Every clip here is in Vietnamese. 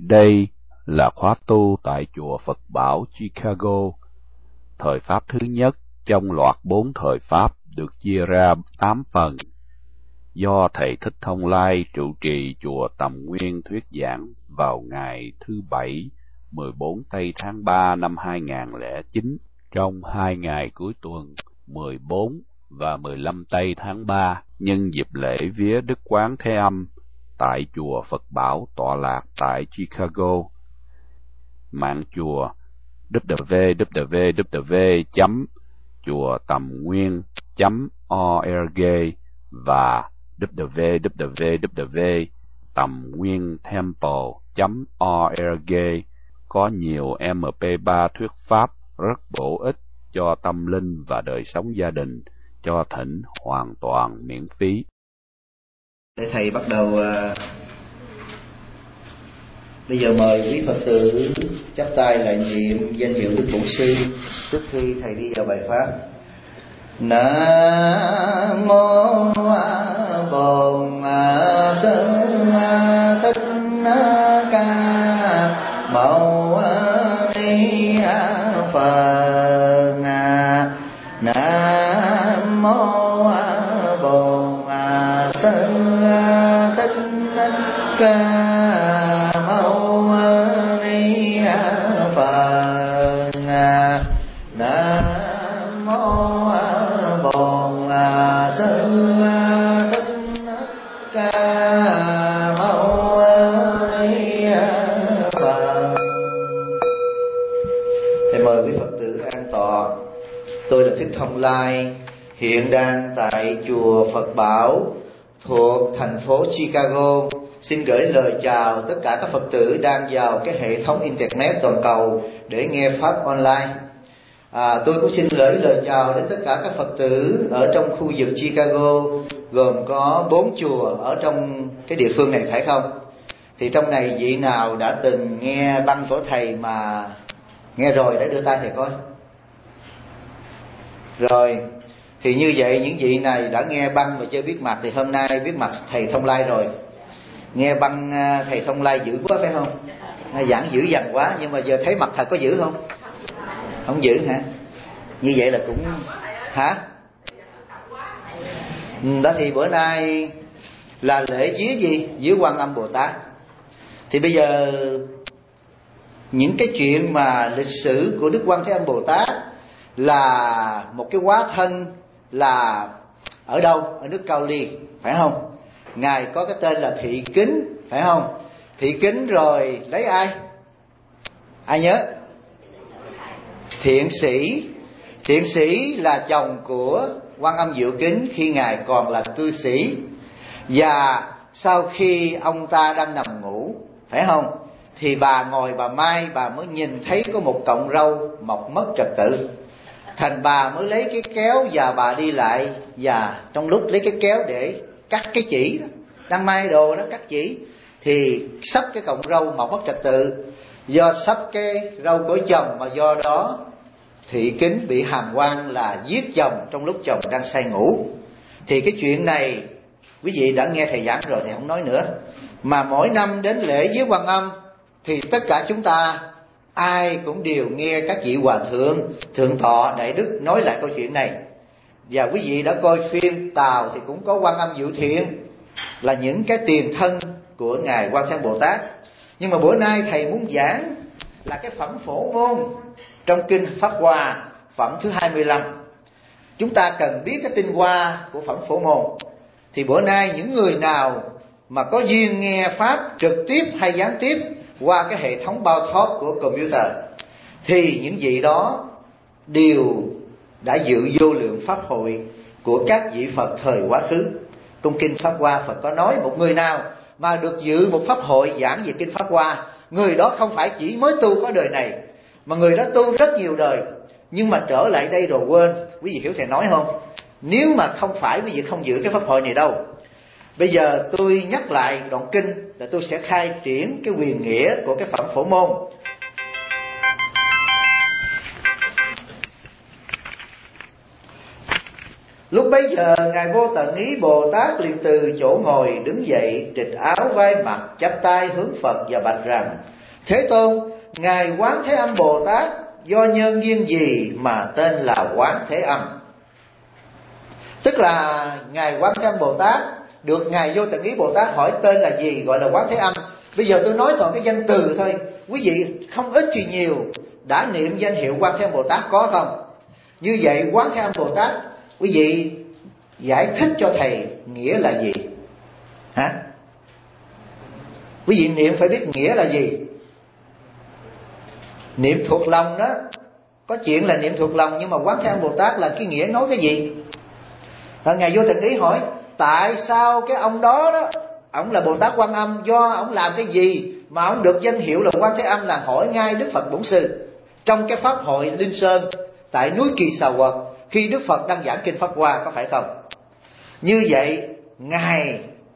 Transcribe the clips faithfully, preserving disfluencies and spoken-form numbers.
Đây là khóa tu tại chùa Phật Bảo Chicago, thời Pháp thứ nhất trong loạt bốn thời Pháp được chia ra tám phần, do Thầy Thích Thông Lai trụ trì chùa Tầm Nguyên thuyết giảng vào ngày thứ Bảy, mười bốn tây tháng ba năm hai nghìn không trăm lẻ chín, trong hai ngày cuối tuần mười bốn và mười lăm tây tháng ba, nhân dịp lễ vía Đức Quán Thế Âm tại chùa Phật Bảo tọa lạc tại Chicago. Mạng chùa w w w chấm chùa tầm nguyên chấm org và w w w tầm nguyên temple chấm org có nhiều em pê ba thuyết pháp rất bổ ích cho tâm linh và đời sống gia đình, cho thỉnh hoàn toàn miễn phí. Để thầy bắt đầu. Uh, bây giờ mời quý Phật tử chắp tay lại niệm danh hiệu Đức Bổn Sư trước khi thầy đi vào bài pháp. Nam mô Bổn Sư Thích Ca Mâu Ni Phật. Nam mô Bổn Sư Thích Ca Mâu Ni Phật. Nam mô Bổn Sư Thích Ca Mâu Ni Phật. Thầy mời quý Phật tử an tọa. Tôi là Thích Thông Lai, hiện đang tại chùa Phật Bảo thuộc thành phố Chicago. Xin gửi lời chào tất cả các Phật tử đang vào cái hệ thống Internet toàn cầu để nghe Pháp online. À, tôi cũng xin gửi lời chào đến tất cả các Phật tử ở trong khu vực Chicago, gồm có bốn chùa ở trong cái địa phương này, phải không? Thì trong này vị nào đã từng nghe băng của thầy mà nghe rồi để đưa tay thầy coi. Rồi, thì như vậy những vị này đã nghe băng mà chưa biết mặt thì hôm nay biết mặt thầy Thông Lai rồi. Nghe băng thầy Thông Lai dữ quá phải không? Giảng dữ dằn quá, nhưng mà giờ thấy mặt thật có dữ không? Không dữ hả? Như vậy là cũng hả? Đó thì bữa nay là lễ vía gì? Vía Quan Âm Bồ Tát. Thì bây giờ những cái chuyện mà lịch sử của Đức Quan Thế Âm Bồ Tát là một cái hóa thân là ở đâu? Ở nước Cao Ly, phải không? Ngài có cái tên là Thị Kính, phải không? Thị Kính rồi lấy ai? Ai nhớ? Thiện Sĩ. Thiện Sĩ là chồng của Quan Âm Diệu Kính khi ngài còn là cư sĩ. Và sau khi ông ta đang nằm ngủ, phải không, thì bà ngồi bà mai, bà mới nhìn thấy có một cọng râu mọc mất trật tự. Thành bà mới lấy cái kéo và bà đi lại, và trong lúc lấy cái kéo để cắt cái chỉ đó, đang mai đồ đó, cắt chỉ, thì sắp cái cọng râu mọc mất trật tự. Do sắp cái râu của chồng mà do đó Thị Kính bị hàm oan là giết chồng trong lúc chồng đang say ngủ. Thì cái chuyện này quý vị đã nghe thầy giảng rồi, thầy không nói nữa. Mà mỗi năm đến lễ vía Quan Âm thì tất cả chúng ta ai cũng đều nghe các vị hòa thượng, thượng tọa, đại đức nói lại câu chuyện này. Và quý vị đã coi phim Tàu thì cũng có Quan Âm Diệu Thiện, là những cái tiền thân của ngài Quan Thế Âm Bồ Tát. Nhưng mà bữa nay thầy muốn giảng là cái phẩm Phổ Môn trong kinh Pháp Hoa phẩm thứ hai mươi lăm. Chúng ta cần biết cái tinh hoa của phẩm Phổ Môn. Thì bữa nay những người nào mà có duyên nghe Pháp trực tiếp hay gián tiếp qua cái hệ thống bao thoát của computer, thì những vị đó đều đã dự vô lượng pháp hội của các vị Phật thời quá khứ. Trong kinh Pháp Hoa Phật có nói một người nào mà được dự một pháp hội giảng về kinh Pháp Hoa, người đó không phải chỉ mới tu có đời này, mà người đó tu rất nhiều đời, nhưng mà trở lại đây rồi quên. Quý vị hiểu thầy nói không? Nếu mà không phải quý vị không giữ cái pháp hội này đâu. Bây giờ tôi nhắc lại đoạn kinh là tôi sẽ khai triển cái quyền nghĩa của cái phẩm Phổ Môn. Lúc bấy giờ Ngài Vô Tận Ý Bồ Tát liền từ chỗ ngồi đứng dậy, trịch áo vai mặt, chắp tay hướng Phật và bạch rằng: Thế Tôn, Ngài Quán Thế Âm Bồ Tát do nhân duyên gì mà tên là Quán Thế Âm? Tức là Ngài Quán Thế Âm Bồ Tát được Ngài Vô Tận Ý Bồ Tát hỏi tên là gì gọi là Quán Thế Âm. Bây giờ tôi nói toàn cái danh từ thôi, quý vị không ít thì nhiều đã niệm danh hiệu Quán Thế Âm Bồ Tát có không? Như vậy Quán Thế Âm Bồ Tát, quý vị giải thích cho thầy nghĩa là gì? Hả? Quý vị niệm phải biết nghĩa là gì. Niệm thuộc lòng đó, có chuyện là niệm thuộc lòng, nhưng mà Quán Thế Âm Bồ Tát là cái nghĩa nói cái gì? Và Ngài Vô Tận Ý hỏi tại sao cái ông đó đó, ông là Bồ Tát Quan Âm, do ông làm cái gì mà ông được danh hiệu là Quán Thế Âm? Là hỏi ngay Đức Phật Bổn Sư trong cái pháp hội Linh Sơn tại núi Kỳ Xà Quật, khi Đức Phật đang giảng kinh Pháp Hoa, có phải không? Như vậy Ngài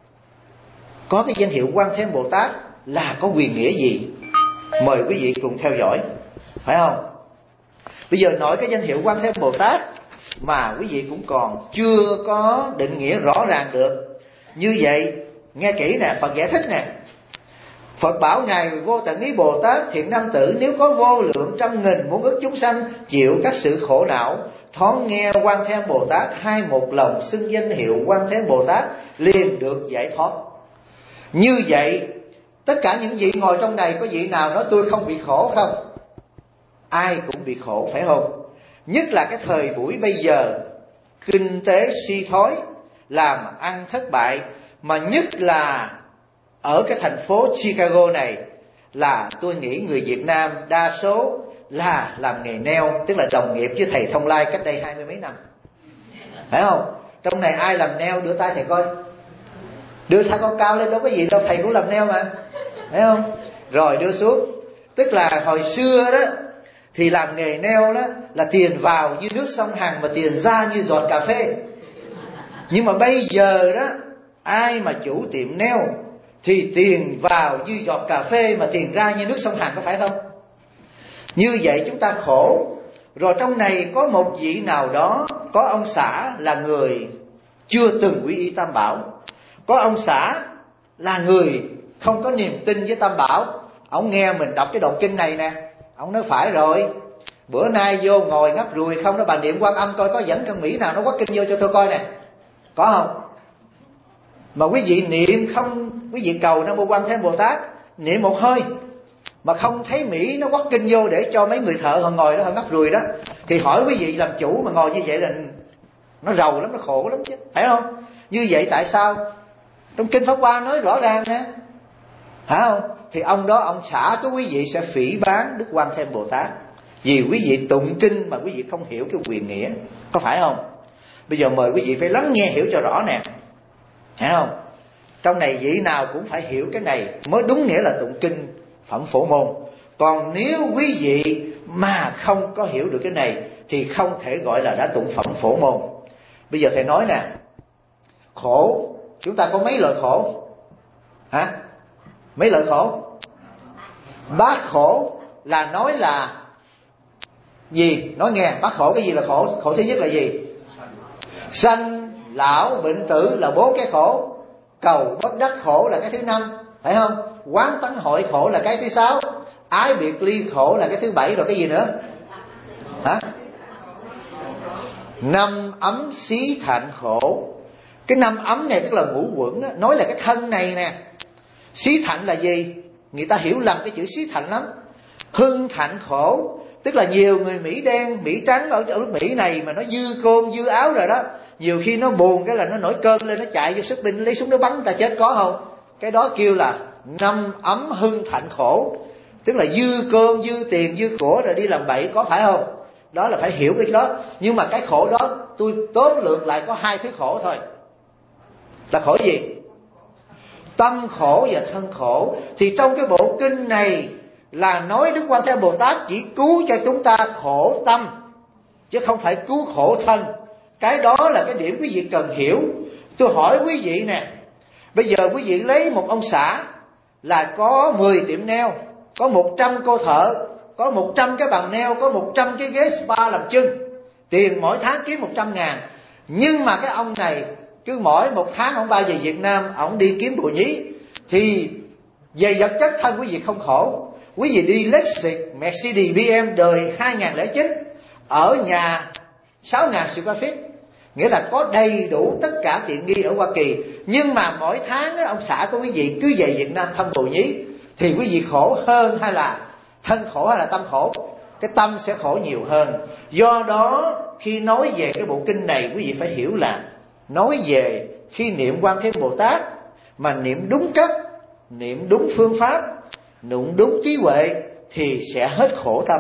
có cái danh hiệu Quán Thế Âm Bồ Tát là có quyền nghĩa gì? Mời quý vị cùng theo dõi, phải không? Bây giờ nói cái danh hiệu Quán Thế Âm Bồ Tát mà quý vị cũng còn chưa có định nghĩa rõ ràng được. Như vậy nghe kỹ nè, Phật giải thích nè. Phật bảo Ngài Vô Tận Ý Bồ Tát: Thiện nam tử, nếu có vô lượng trăm nghìn muôn ức chúng sanh chịu các sự khổ não, thoáng nghe Quán Thế Âm Bồ Tát, hai một lòng xưng danh hiệu Quán Thế Âm Bồ Tát, liền được giải thoát. Như vậy tất cả những vị ngồi trong này, có vị nào nói tôi không bị khổ không? Ai cũng bị khổ, phải không? Nhất là cái thời buổi bây giờ, kinh tế suy thoái, làm ăn thất bại, mà nhất là ở cái thành phố Chicago này, là tôi nghĩ người Việt Nam đa số là làm nghề nail, tức là đồng nghiệp với thầy Thông Lai cách đây hai mươi mấy năm, phải không? Trong này ai làm nail đưa tay thầy coi, đưa tay con cao lên, đâu có gì đâu, thầy cũng làm nail mà, phải không? Rồi đưa xuống. Tức là hồi xưa đó thì làm nghề nail đó là tiền vào như nước sông Hằng, mà tiền ra như giọt cà phê. Nhưng mà bây giờ đó, ai mà chủ tiệm nail thì tiền vào như giọt cà phê, mà tiền ra như nước sông Hằng, có phải không? Như vậy chúng ta khổ. Rồi trong này có một vị nào đó, có ông xã là người chưa từng quy y Tam Bảo, có ông xã là người không có niềm tin với Tam Bảo. Ông nghe mình đọc cái đoạn kinh này nè, ông nói phải rồi, bữa nay vô ngồi ngắp ruồi không, nó bàn niệm Quan Âm coi có dẫn con Mỹ nào nó quát kinh vô cho tôi coi nè, có không? Mà quý vị niệm không, quý vị cầu Nam Mô Quan Thế Âm Bồ Tát, niệm một hơi mà không thấy Mỹ nó quát kinh vô để cho mấy người thợ họ ngồi đó họ ngắp ruồi đó, thì hỏi quý vị làm chủ mà ngồi như vậy là nó rầu lắm, nó khổ lắm chứ, phải không? Như vậy tại sao? Trong kinh Pháp Hoa nói rõ ràng nè, phải không? Thì ông đó ông xả cái quý vị sẽ phỉ báng Đức Quan Thế Âm Bồ Tát, vì quý vị tụng kinh mà quý vị không hiểu cái quyền nghĩa, có phải không? Bây giờ mời quý vị phải lắng nghe hiểu cho rõ nè, phải không? Trong này vị nào cũng phải hiểu cái này mới đúng nghĩa là tụng kinh phẩm phổ môn. Còn nếu quý vị mà không có hiểu được cái này thì không thể gọi là đã tụng phẩm phổ môn. Bây giờ thầy nói nè, khổ, chúng ta có mấy loại khổ? Hả? Mấy loại khổ? Bát khổ là nói là gì? Nói nghe, bát khổ cái gì là khổ? Khổ thứ nhất là gì? Sanh, lão, bệnh tử là bốn cái khổ. Cầu bất đắc khổ là cái thứ năm, phải không? Quán tánh hội khổ là cái thứ sáu. Ái biệt ly khổ là cái thứ bảy. Rồi cái gì nữa? Hả? Năm ấm xí thạnh khổ. Cái năm ấm này tức là ngũ quẩn đó, nói là cái thân này nè. Xí thạnh là gì? Người ta hiểu lầm cái chữ xí thạnh lắm. Hưng thạnh khổ, tức là nhiều người Mỹ đen, Mỹ trắng ở, ở nước Mỹ này mà nó dư cơm dư áo rồi đó, nhiều khi nó buồn cái là nó nổi cơn lên, nó chạy vô xuất binh lấy súng nó bắn ta chết, có không? Cái đó kêu là năm ấm hưng thạnh khổ, tức là dư cơm dư tiền dư của rồi đi làm bậy, có phải không? Đó là phải hiểu cái đó. Nhưng mà cái khổ đó tôi tóm lược lại có hai thứ khổ thôi. Là khổ gì? Tâm khổ và thân khổ. Thì trong cái bộ kinh này là nói Đức Quan Thế Âm Bồ Tát chỉ cứu cho chúng ta khổ tâm, chứ không phải cứu khổ thân. Cái đó là cái điểm quý vị cần hiểu. Tôi hỏi quý vị nè, bây giờ quý vị lấy một ông xã là có mười tiệm nail, có một trăm cô thợ, có một trăm cái bàn nail, có một trăm cái ghế spa làm chân, tiền mỗi tháng kiếm một trăm ngàn. Nhưng mà cái ông này cứ mỗi một tháng ông ba về Việt Nam, ông đi kiếm bồ nhí, thì về vật chất thân quý vị không khổ. Quý vị đi Lexus, Mercedes, bê em đời hai không không chín, ở nhà sáu nghìn square feet, nghĩa là có đầy đủ tất cả tiện nghi ở Hoa Kỳ. Nhưng mà mỗi tháng ông xã của quý vị cứ về Việt Nam thăm bồ nhí, thì quý vị khổ hơn hay là thân khổ hay là tâm khổ? Cái tâm sẽ khổ nhiều hơn. Do đó khi nói về cái bộ kinh này, quý vị phải hiểu là nói về khi niệm Quan Thế Bồ Tát mà niệm đúng cách, niệm đúng phương pháp, niệm đúng trí huệ thì sẽ hết khổ tâm,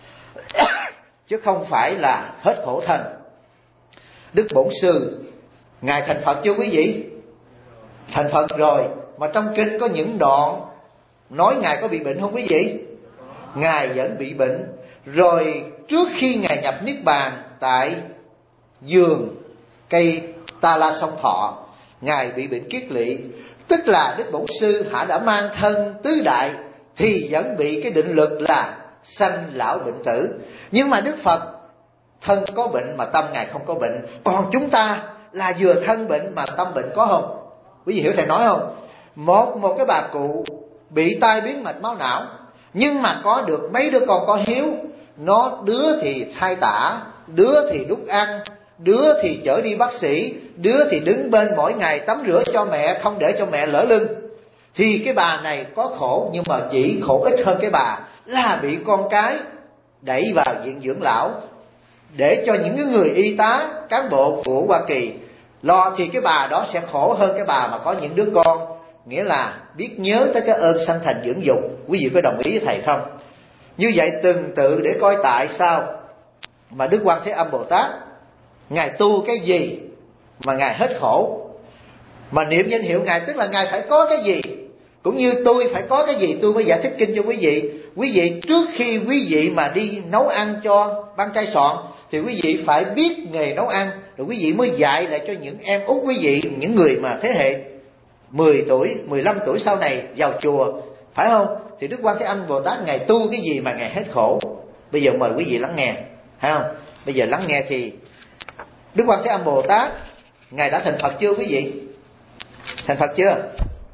chứ không phải là hết khổ thân. Đức Bổn Sư Ngài thành Phật chưa quý vị? Thành Phật rồi. Mà trong kinh có những đoạn nói Ngài có bị bệnh không quý vị? Ngài vẫn bị bệnh. Rồi trước khi Ngài nhập Niết Bàn tại vườn cây Ta La Sông Thọ, Ngài bị bệnh kiết lỵ. Tức là Đức Bổn Sư hả đã mang thân tứ đại thì vẫn bị cái định luật là sanh lão bệnh tử. Nhưng mà Đức Phật thân có bệnh mà tâm Ngài không có bệnh. Còn chúng ta là vừa thân bệnh mà tâm bệnh, có không? Quý vị hiểu thầy nói không? Một một cái bà cụ bị tai biến mạch máu não, nhưng mà có được mấy đứa con có hiếu. Nó đứa thì thai tả, đứa thì đút ăn, đứa thì chở đi bác sĩ, đứa thì đứng bên mỗi ngày tắm rửa cho mẹ, không để cho mẹ lỡ lưng. Thì cái bà này có khổ, nhưng mà chỉ khổ ít hơn cái bà là bị con cái đẩy vào viện dưỡng lão, để cho những người y tá, cán bộ của Hoa Kỳ lo. Thì cái bà đó sẽ khổ hơn cái bà mà có những đứa con, nghĩa là biết nhớ tới cái ơn sanh thành dưỡng dục. Quý vị có đồng ý với thầy không? Như vậy từng tự để coi tại sao mà Đức Quan Thế Âm Bồ Tát Ngài tu cái gì mà Ngài hết khổ. Mà niệm danh hiệu Ngài tức là Ngài phải có cái gì, cũng như tôi phải có cái gì tôi mới giải thích kinh cho quý vị. Quý vị trước khi quý vị mà đi nấu ăn cho ban trai soạn thì quý vị phải biết nghề nấu ăn, rồi quý vị mới dạy lại cho những em út quý vị, những người mà thế hệ mười tuổi, mười lăm tuổi sau này vào chùa, phải không? Thì Đức Quan Thế Âm Bồ Tát Ngài tu cái gì mà Ngài hết khổ? Bây giờ mời quý vị lắng nghe, phải không? Bây giờ lắng nghe thì Đức Quan Thế Âm Bồ Tát Ngài đã thành Phật chưa quý vị? Thành Phật chưa?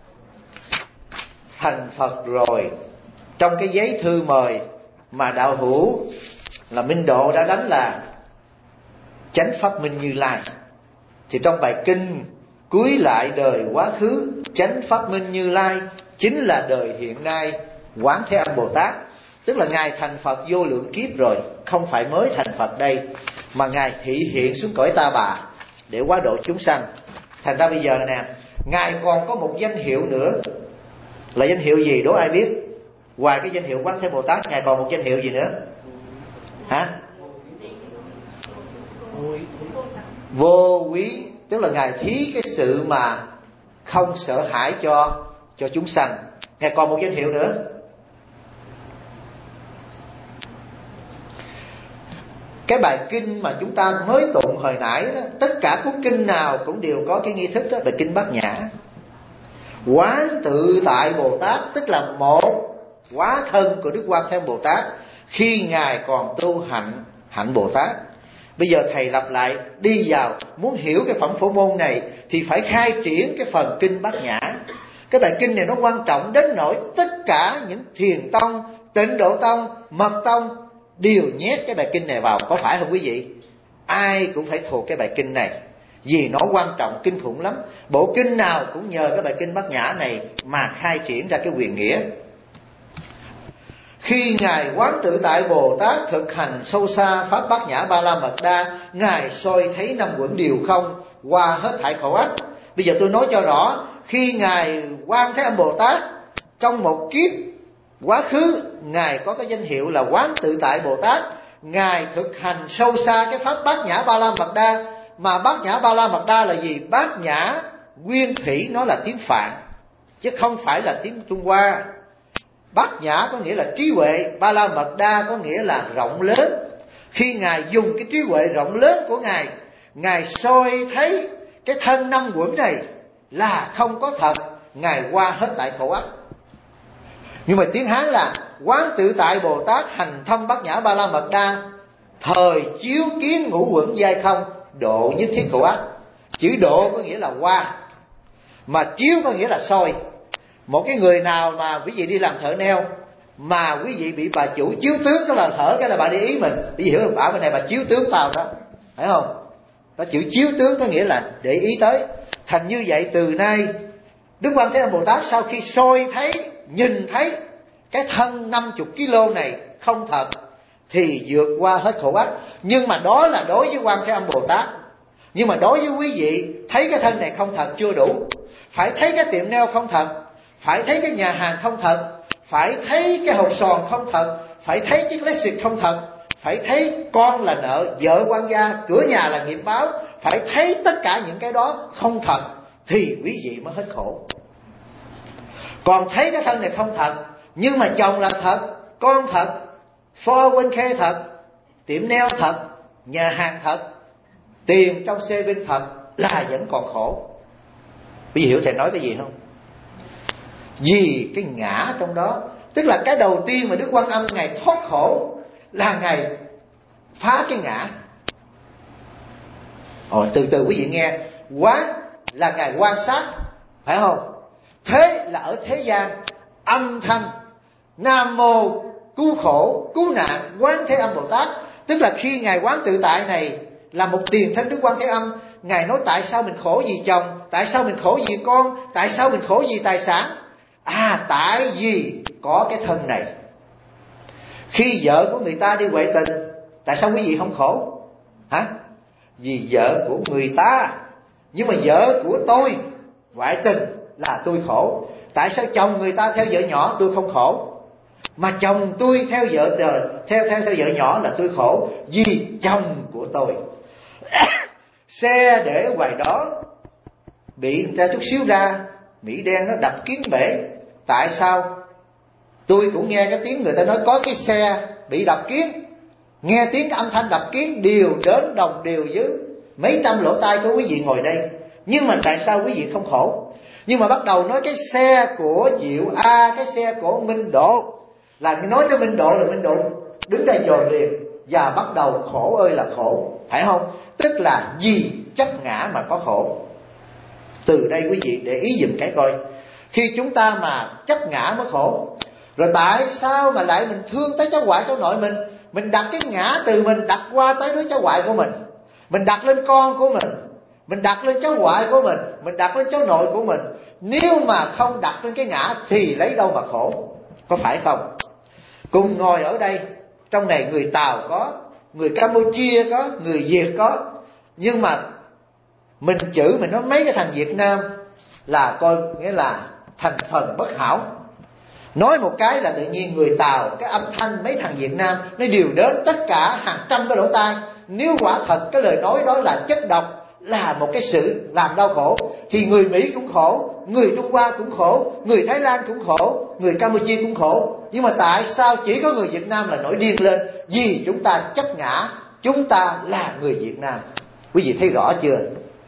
Thành Phật rồi. Trong cái giấy thư mời mà đạo hữu là Minh Độ đã đánh là Chánh Pháp Minh Như Lai, thì trong bài kinh Cuối lại đời quá khứ Chánh Pháp Minh Như Lai chính là đời hiện nay Quán Thế Âm Bồ Tát. Tức là Ngài thành Phật vô lượng kiếp rồi, không phải mới thành Phật đây, mà Ngài thị hiện xuống cõi Ta Bà để hóa độ chúng sanh. Thành ra bây giờ nè, Ngài còn có một danh hiệu nữa. Là danh hiệu gì đố ai biết? Ngoài cái danh hiệu Quán Thế Bồ Tát, Ngài còn một danh hiệu gì nữa? Hả? Vô quý. Tức là Ngài thí cái sự mà không sợ hãi cho cho chúng sanh. Ngài còn một danh hiệu nữa. Cái bài kinh mà chúng ta mới tụng hồi nãy đó, tất cả cuốn kinh nào cũng đều có cái nghi thức đó, về kinh Bát Nhã. Quán tự tại Bồ Tát tức là một hóa thân của Đức Quan Thế Âm Bồ Tát khi Ngài còn tu hạnh hạnh Bồ Tát. Bây giờ thầy lặp lại, đi vào muốn hiểu cái phẩm phổ môn này thì phải khai triển cái phần kinh Bát Nhã. Cái bài kinh này nó quan trọng đến nỗi tất cả những thiền tông, Tịnh Độ tông, Mật tông đều nhét cái bài kinh này vào, có phải không quý vị? Ai cũng phải thuộc cái bài kinh này, vì nó quan trọng kinh khủng lắm. Bộ kinh nào cũng nhờ cái bài kinh Bát Nhã này mà khai triển ra cái quyền nghĩa. Khi Ngài Quán Tự Tại Bồ Tát thực hành sâu xa Pháp Bát Nhã Ba La Mật Đa, Ngài soi thấy năm uẩn điều không, qua hết thảy khổ ách. Bây giờ tôi nói cho rõ, khi Ngài Quan Thế Âm Bồ Tát trong một kiếp quá khứ, Ngài có cái danh hiệu là Quán Tự Tại Bồ Tát. Ngài thực hành sâu xa cái Pháp Bát Nhã Ba La Mật Đa. Mà Bát Nhã Ba La Mật Đa là gì? Bát Nhã nguyên thủy nó là tiếng Phạn, chứ không phải là tiếng Trung Hoa. Bát Nhã có nghĩa là trí huệ, Ba La Mật Đa có nghĩa là rộng lớn. Khi Ngài dùng cái trí huệ rộng lớn của Ngài, Ngài soi thấy cái thân năm uẩn này là không có thật, Ngài qua hết tại khổ ách. Nhưng mà tiếng Hán là Quán Tự Tại Bồ Tát hành thông Bát Nhã Ba La Mật Đa, thời chiếu kiến ngũ uẩn giai không, độ nhất thiết khổ ách. Chữ độ có nghĩa là qua, mà chiếu có nghĩa là soi. Một cái người nào mà quý vị đi làm thợ neo mà quý vị bị bà chủ chiếu tướng, tức là thở cái là bà để ý mình, quý vị hiểu không? Bảo bên này bà chiếu tướng tao đó, phải không? Đó, chữ chiếu tướng có nghĩa là để ý tới. Thành như vậy, từ nay Đức Quan Thế Âm Bồ Tát sau khi soi thấy, nhìn thấy cái thân năm mươi ki lô này không thật thì vượt qua hết khổ ách. Nhưng mà đó là đối với Quan Thế Âm Bồ Tát. Nhưng mà đối với quý vị, thấy cái thân này không thật chưa đủ, phải thấy cái tiệm neo không thật, phải thấy cái nhà hàng không thật, phải thấy cái hộp sòn không thật, phải thấy chiếc lexus không thật, phải thấy con là nợ, vợ quan gia, cửa nhà là nghiệp báo, phải thấy tất cả những cái đó không thật thì quý vị mới hết khổ. Còn thấy cái thân này không thật, nhưng mà chồng là thật, con thật, four oh one k thật, tiệm neo thật, nhà hàng thật, tiền trong xe bên thật, là vẫn còn khổ. Quý vị hiểu thầy nói cái gì không? Vì cái ngã trong đó. Tức là cái đầu tiên mà Đức Quan Âm Ngài thoát khổ là Ngài phá cái ngã. Rồi từ từ quý vị nghe. Quán là Ngài quan sát, phải không? Thế là ở thế gian, âm thanh Nam Mô cứu khổ cứu nạn Quán Thế Âm Bồ Tát. Tức là khi Ngài quán tự tại này là một tiền thân Đức Quan Thế Âm, Ngài nói tại sao mình khổ vì chồng, tại sao mình khổ vì con, tại sao mình khổ vì tài sản. À, tại vì có cái thân này. Khi vợ của người ta đi ngoại tình, tại sao quý vị không khổ? Hả? Vì vợ của người ta. Nhưng mà vợ của tôi ngoại tình là tôi khổ. Tại sao chồng người ta theo vợ nhỏ tôi không khổ, mà chồng tôi theo vợ theo theo theo vợ nhỏ là tôi khổ? Vì chồng của tôi. Xe để ngoài đó bị người ta chút xíu ra, Mỹ đen nó đập kiến bể. Tại sao? Tôi cũng nghe cái tiếng người ta nói có cái xe bị đập kiến, nghe tiếng cái âm thanh đập kiến đều đến đồng đều với mấy trăm lỗ tai của quý vị ngồi đây. Nhưng mà tại sao quý vị không khổ? Nhưng mà bắt đầu nói cái xe của Diệu A, cái xe của Minh Độ, là nói tới Minh Độ là Minh Độ đứng đây dồn liền, và bắt đầu khổ ơi là khổ, phải không? Tức là vì chấp ngã mà có khổ. Từ đây quý vị để ý dùm cái coi, khi chúng ta mà chấp ngã mới khổ. Rồi tại sao mà lại mình thương tới cháu ngoại cháu nội mình, mình đặt cái ngã từ mình đặt qua tới đứa cháu ngoại của mình, mình đặt lên con của mình, mình đặt lên cháu ngoại của mình, mình đặt lên cháu nội của mình. Nếu mà không đặt lên cái ngã thì lấy đâu mà khổ, có phải không? Cùng ngồi ở đây, trong này người Tàu có, người Campuchia có, người Việt có, nhưng mà mình chữ mình nói mấy cái thằng Việt Nam là coi nghĩa là thành phần bất hảo. Nói một cái là tự nhiên người Tàu, cái âm thanh mấy thằng Việt Nam nó đều đến tất cả hàng trăm cái lỗ tai. Nếu quả thật cái lời nói đó là chất độc, là một cái sự làm đau khổ, thì người Mỹ cũng khổ, người Trung Hoa cũng khổ, người Thái Lan cũng khổ, người Campuchia cũng khổ. Nhưng mà tại sao chỉ có người Việt Nam là nổi điên lên? Vì chúng ta chấp ngã, chúng ta là người Việt Nam. Quý vị thấy rõ chưa?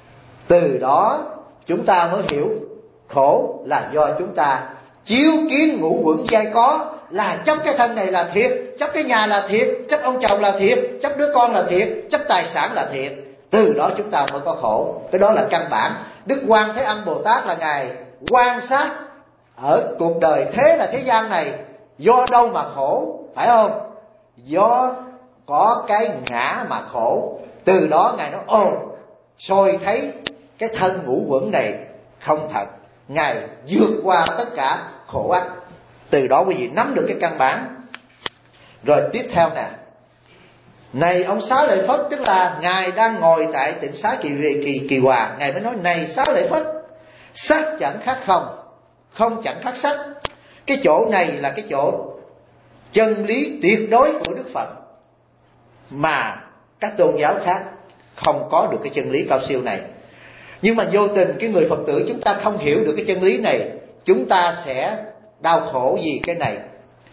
Từ đó chúng ta mới hiểu khổ là do chúng ta chiếu kiến ngũ uẩn giai có, là chấp cái thân này là thiệt, chấp cái nhà là thiệt, chấp ông chồng là thiệt, chấp đứa con là thiệt, chấp tài sản là thiệt. Từ đó chúng ta mới có khổ. Cái đó là căn bản. Đức Quan Thế Âm Bồ Tát là Ngài quan sát ở cuộc đời thế là thế gian này do đâu mà khổ, phải không? Do có cái ngã mà khổ. Từ đó Ngài nói ồ, soi thấy cái thân ngũ uẩn này không thật, Ngài vượt qua tất cả khổ ách. Từ đó quý vị nắm được cái căn bản. Rồi tiếp theo nè, này ông Xá Lợi Phất, tức là Ngài đang ngồi tại tịnh xá kỳ, kỳ, kỳ Hòa. Ngài mới nói này Xá Lợi Phất, sắc chẳng khác không, không chẳng khác sắc. Cái chỗ này là cái chỗ chân lý tuyệt đối của Đức Phật, mà các tôn giáo khác không có được cái chân lý cao siêu này. Nhưng mà vô tình cái người Phật tử chúng ta không hiểu được cái chân lý này, chúng ta sẽ đau khổ vì cái này.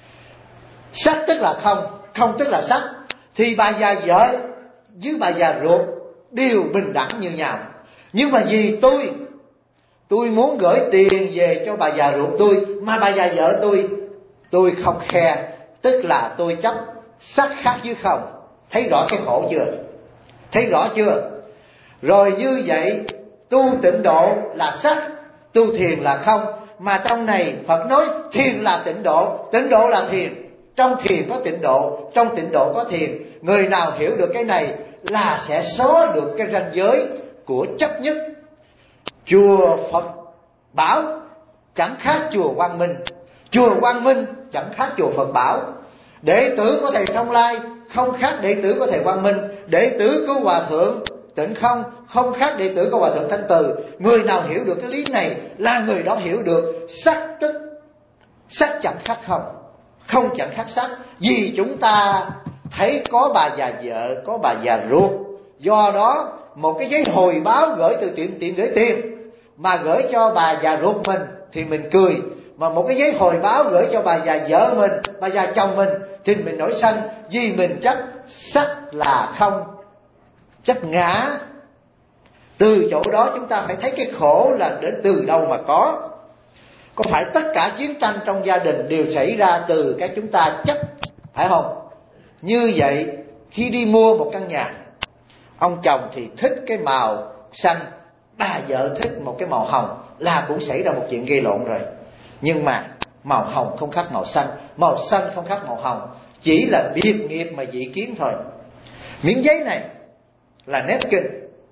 Sắc tức là không, không tức là sắc, thì bà già vợ với bà già ruột đều bình đẳng như nhau. Nhưng mà vì tôi Tôi muốn gửi tiền về cho bà già ruột tôi, mà bà già vợ tôi Tôi không khe, tức là tôi chấp sắc khác với không. Thấy rõ cái khổ chưa? Thấy rõ chưa? Rồi như vậy tu tịnh độ là sắc, tu thiền là không. Mà trong này Phật nói thiền là tịnh độ, tịnh độ là thiền. Trong thiền có tịnh độ, trong tịnh độ có thiền. Người nào hiểu được cái này là sẽ xóa được cái ranh giới của chấp nhất. Chùa Phật Bảo chẳng khác chùa Quang Minh, chùa Quang Minh chẳng khác chùa Phật Bảo. Đệ tử của thầy Thông Lai không khác đệ tử của thầy Quang Minh. Đệ tử của Hòa Thượng Tịnh Không không khác đệ tử của Hòa Thượng Thanh Từ. Người nào hiểu được cái lý này là người đó hiểu được sắc tức sắc chẳng khác không, không chẳng khác sắc. Vì chúng ta thấy có bà già vợ, có bà già ruột, do đó một cái giấy hồi báo gửi từ tiệm tiệm gửi tiền mà gửi cho bà già ruột mình thì mình cười, mà một cái giấy hồi báo gửi cho bà già vợ mình, bà già chồng mình thì mình nổi sân. Vì mình chấp sắc là không, chấp ngã. Từ chỗ đó chúng ta phải thấy cái khổ là đến từ đâu mà có. Có phải tất cả chiến tranh trong gia đình đều xảy ra từ cái chúng ta chấp, phải không? Như vậy khi đi mua một căn nhà, ông chồng thì thích cái màu xanh, bà vợ thích một cái màu hồng, là cũng xảy ra một chuyện gây lộn rồi. Nhưng mà màu hồng không khác màu xanh, màu xanh không khác màu hồng, chỉ là biệt nghiệp mà dị kiến thôi. Miếng giấy này là napkin.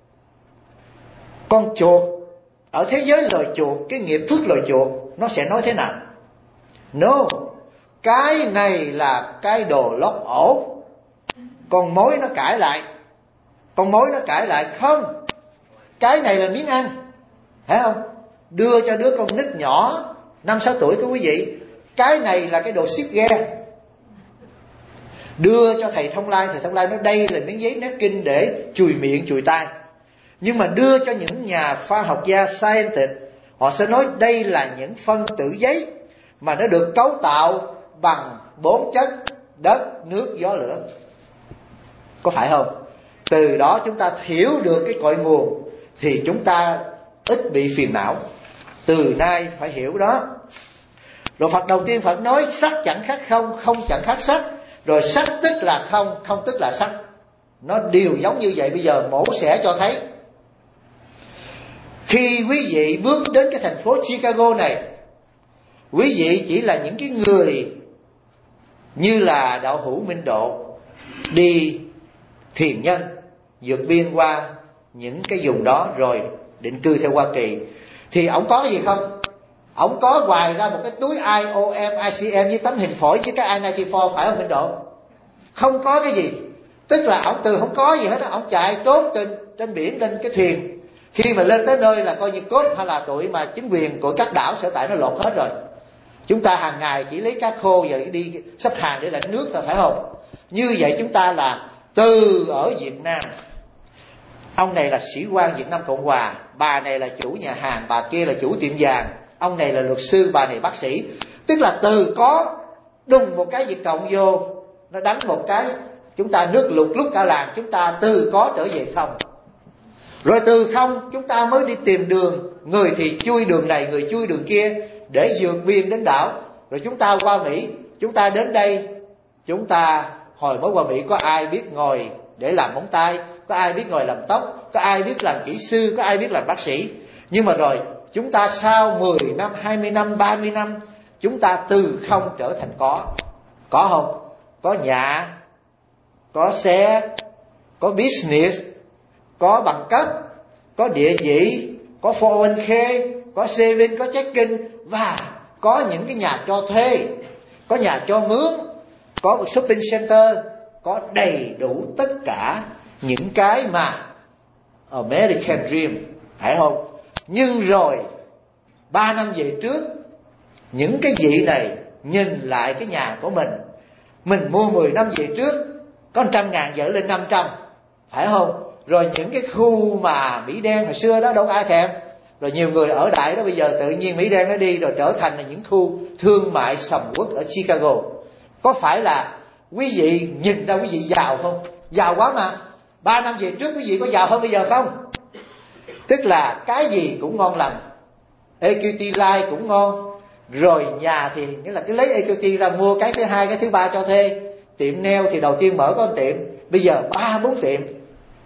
Con chuột ở thế giới loài chuột, cái nghiệp thức loài chuột nó sẽ nói thế nào? No, cái này là cái đồ lót ổ. Con mối nó cãi lại, con mối nó cãi lại, không, cái này là miếng ăn, phải không? Đưa cho đứa con nít nhỏ năm sáu tuổi của quý vị, cái này là cái đồ xếp ghe. Đưa cho thầy Thông Lai, thầy Thông Lai nói đây là miếng giấy napkin để chùi miệng chùi tai. Nhưng mà đưa cho những nhà khoa học gia scientist, họ sẽ nói đây là những phân tử giấy mà nó được cấu tạo bằng bốn chất đất, nước, gió, lửa. Có phải không? Từ đó chúng ta hiểu được cái cội nguồn thì chúng ta ít bị phiền não. Từ nay phải hiểu đó. Rồi Phật đầu tiên Phật nói sắc chẳng khác không, không chẳng khác sắc. Rồi sắc tức là không, không tức là sắc. Nó đều giống như vậy. Bây giờ mổ xẻ cho thấy. Khi quý vị bước đến cái thành phố Chicago này, quý vị chỉ là những cái người như là đạo hữu Minh Độ đi thiền nhân vượt biên qua những cái vùng đó rồi định cư theo Hoa Kỳ, thì ổng có cái gì không? Ổng có hoài ra một cái túi I O M, I C M với tấm hình phổi với cái I chín mươi tư, phải không Minh Độ? Không có cái gì. Tức là ổng từ không có gì hết, ổng chạy trốn trên trên biển, trên cái thuyền. Khi mà lên tới nơi là coi như cốt hay là tụi mà chính quyền của các đảo sở tại nó lột hết rồi. Chúng ta hàng ngày chỉ lấy cá khô và đi xếp hàng để lãnh nước thôi, phải không? Như vậy chúng ta là từ ở Việt Nam, ông này là sĩ quan Việt Nam Cộng Hòa, bà này là chủ nhà hàng, bà kia là chủ tiệm vàng, ông này là luật sư, bà này bác sĩ. Tức là từ có đùng một cái Việt Cộng vô, nó đánh một cái, chúng ta nước lụt lúc cả làng. Chúng ta từ có trở về không. Rồi từ không chúng ta mới đi tìm đường. Người thì chui đường này, người chui đường kia để vượt biên đến đảo. Rồi chúng ta qua Mỹ. Chúng ta đến đây, chúng ta hồi mới qua Mỹ có ai biết ngồi để làm móng tay, có ai biết ngồi làm tóc, có ai biết làm kỹ sư, có ai biết làm bác sĩ. Nhưng mà rồi chúng ta sau mười năm, hai mươi năm, ba mươi năm, chúng ta từ không trở thành có. Có không? Có nhà, có xe, có business, có bằng cấp, có địa vị, có four oh one k, có saving, có checking, và có những cái nhà cho thuê, có nhà cho mướn, có một shopping center, có đầy đủ tất cả những cái mà American Dream, phải không? Nhưng rồi ba năm về trước, những cái vị này nhìn lại cái nhà của mình, mình mua mười năm về trước có một trăm ngàn giờ lên năm trăm, phải không? Rồi những cái khu mà Mỹ đen hồi xưa đó đâu có ai thèm. Rồi nhiều người ở đại đó bây giờ tự nhiên Mỹ đen nó đi rồi trở thành là những khu thương mại sầm uất ở Chicago. Có phải là quý vị nhìn ra quý vị giàu không? Giàu quá mà. Ba năm về trước quý vị có giàu hơn bây giờ không? Tức là cái gì cũng ngon lành. e quy tê Life cũng ngon. Rồi nhà thì nghĩa là cứ lấy e quy tê ra mua cái thứ hai, cái thứ ba cho thuê. Tiệm nail thì đầu tiên mở có một tiệm, bây giờ ba bốn tiệm.